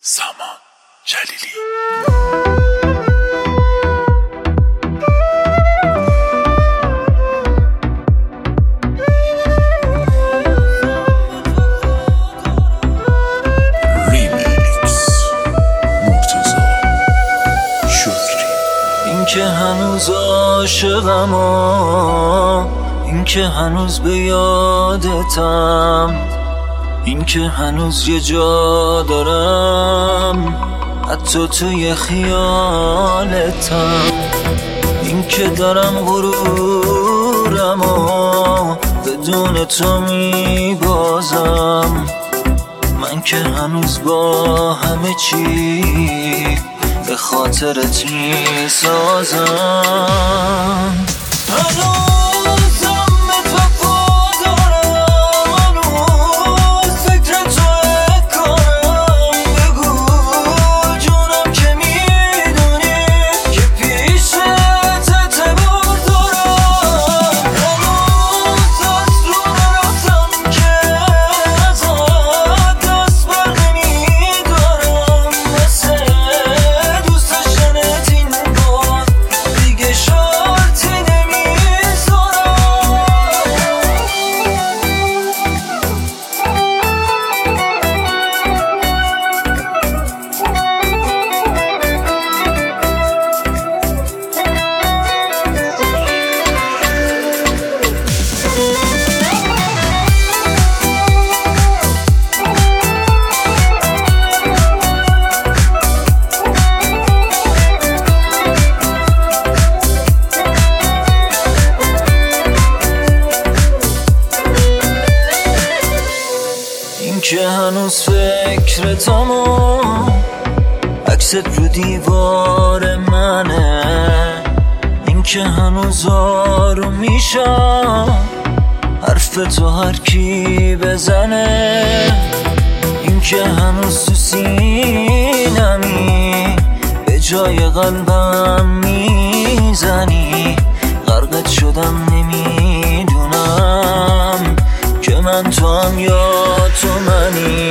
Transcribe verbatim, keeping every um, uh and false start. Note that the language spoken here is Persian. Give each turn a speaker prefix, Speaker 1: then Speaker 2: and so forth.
Speaker 1: سامان جلیلی.
Speaker 2: این که هنوز عاشقم و این که هنوز به یادتم، این که هنوز یه جا دارم حتی توی خیالتم، این که دارم غرورم و بدون تو میبازم، من که هنوز با همه چی به خاطرت میسازم. این که هنوز فکرتم و عکست رو دیوار منه، این که هنوز آروم میشم حرف تو هر کی بزنه، این که هنوز تو سینمی به جای قلبم میزنی، غرقت شدم نمیدونم که من تو هم یا تو منی.